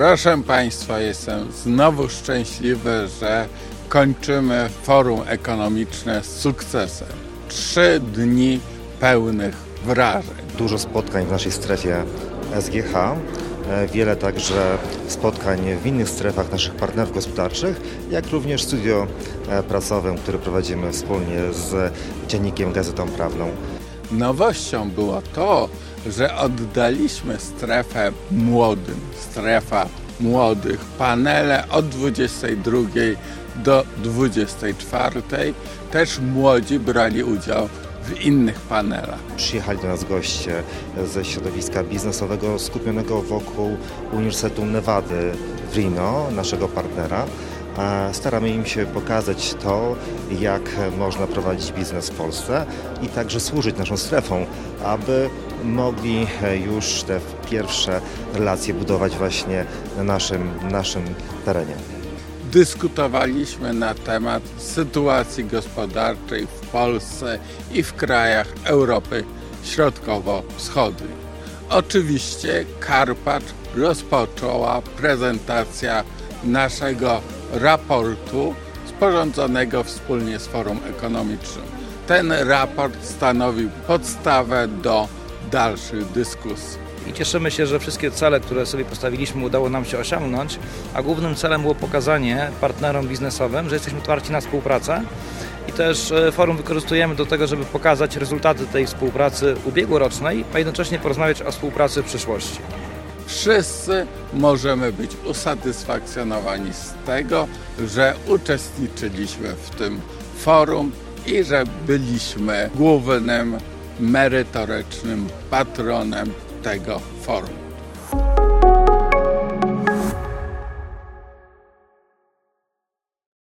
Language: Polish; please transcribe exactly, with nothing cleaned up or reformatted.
Proszę Państwa, jestem znowu szczęśliwy, że kończymy forum ekonomiczne z sukcesem. Trzy dni pełnych wrażeń. Dużo spotkań w naszej strefie S G H, wiele także spotkań w innych strefach naszych partnerów gospodarczych, jak również studio prasowe, które prowadzimy wspólnie z Dziennikiem Gazetą Prawną. Nowością było to, że oddaliśmy strefę młodym, strefa młodych, panele od dwudziestej drugiej do dwudziestej czwartej. Też młodzi brali udział w innych panelach. Przyjechali do nas goście ze środowiska biznesowego skupionego wokół Uniwersytetu Nevady w Reno, naszego partnera. Staramy im się pokazać to, jak można prowadzić biznes w Polsce i także służyć naszą strefą, aby mogli już te pierwsze relacje budować właśnie na naszym, naszym terenie. Dyskutowaliśmy na temat sytuacji gospodarczej w Polsce i w krajach Europy Środkowo-Wschodniej. Oczywiście Karpacz rozpoczęła prezentacja naszego raportu sporządzonego wspólnie z Forum Ekonomicznym. Ten raport stanowił podstawę do dalszych dyskusji. I cieszymy się, że wszystkie cele, które sobie postawiliśmy, udało nam się osiągnąć, a głównym celem było pokazanie partnerom biznesowym, że jesteśmy otwarci na współpracę i też forum wykorzystujemy do tego, żeby pokazać rezultaty tej współpracy ubiegłorocznej, a jednocześnie porozmawiać o współpracy w przyszłości. Wszyscy możemy być usatysfakcjonowani z tego, że uczestniczyliśmy w tym forum i że byliśmy głównym merytorycznym patronem tego forum.